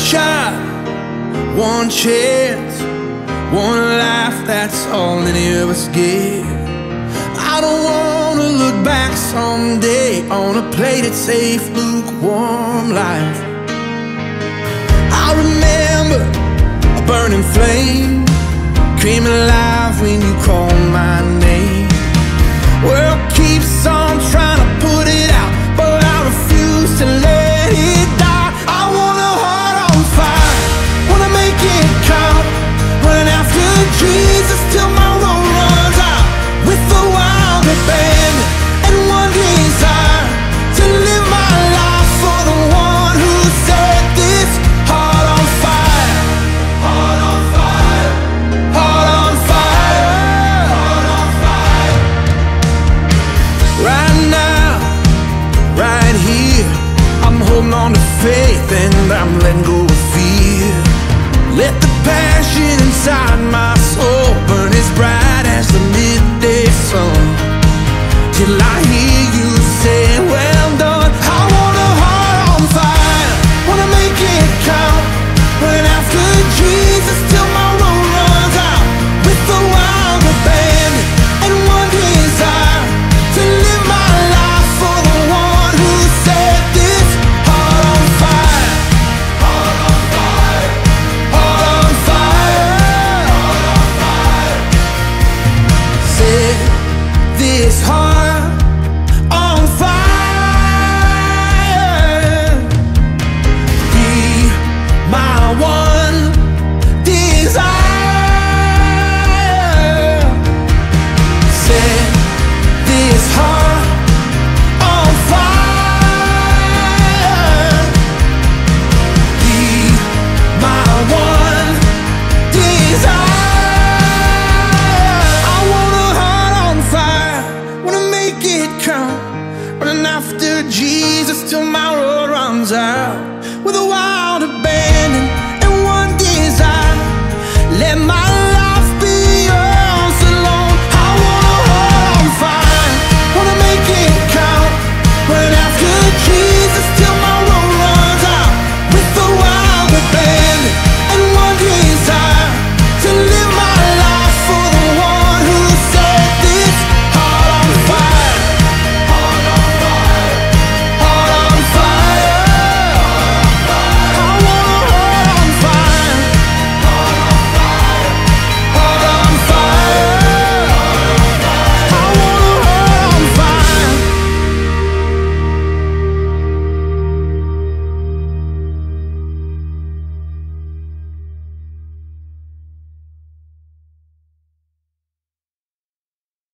shot, one chance, one life, that's all any of us get. I don't wanna look back someday on a plated safe, lukewarm life. I remember a burning flame came alive when you called my name. World keeps on trying to put it out, but I refuse to let it die. I want a heart on fire, wanna make it count, run after Jesus till my road runs out, with the wild abandon and one desire to live my life for the one who set this heart on fire. Heart on fire, heart on fire, heart on fire. Right now, right here, I'm holding on to faith and I'm letting go of fear. Let the passion inside my soul burn as bright as the midday sun, till I hear you say, well done. I want a heart on fire, wanna make it count, run after Jesus till my road runs out, with the wild abandon and one desire to live my life for the one who set this heart on fire. Heart on fire, heart on fire, heart on fire. Set this heart on fire. Be my one desire. Set this heart on fire. Be my one desire. I want a heart on fire, wanna make it count, running after Jesus till my road runs out, with a wild